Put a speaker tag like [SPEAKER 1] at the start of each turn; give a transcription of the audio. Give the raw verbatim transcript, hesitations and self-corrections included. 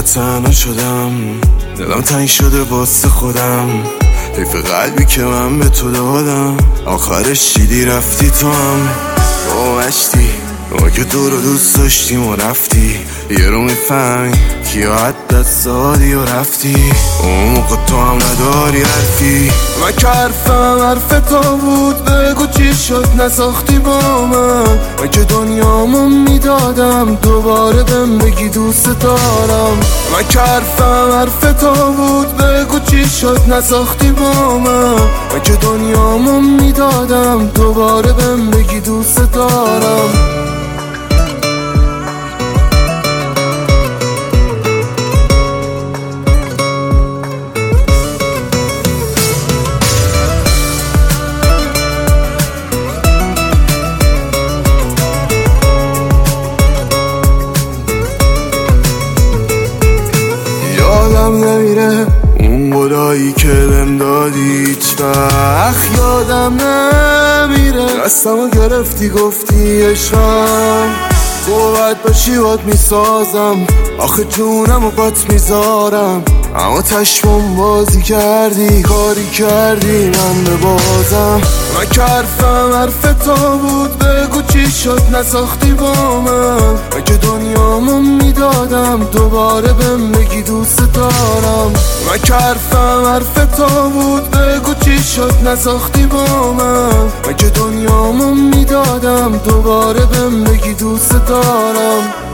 [SPEAKER 1] تنها شدم، دلم تنگ شده واسه خودم. حیف قلبی که من به تو دادم، آخرش چیدی رفتی تو هم با مشتی. ما که دور رو دوست داشتیم و رفتی، یه رو میفهمی کیا حد دست دادی و رفتی. اون موقع تو هم نداری حرفی، من که حرفم حرف تو بود. بگو چی شد نساختی با من، من که دنیامو میدادم دوباره بهم بگی دوست دارم. من که حرفم حرف تو بود. بگو چی شد نساختی با من، من که دنیامو میدادم دوباره بهم بگی دوست دارم. یادم نمیره اون قولایی که بهم دادی، هیچ وقت یادم نمیره. دستمو گرفتی گفتی عشقم، تو باید باشی بات میسازم. آخه جونمو بات میذارم، اما چشمم بازی کردی، کاری کردی من ببازم. من که حرفم حرف تو بود. بگو چی شد نساختی با من، من که دنیامو میدادم دوباره بهم بگی دوست دارم. من که حرفم حرف تو بود. بگو چی شد نساختی با من، من که دنیامو میدادم دوباره بهم بگی دوست دارم.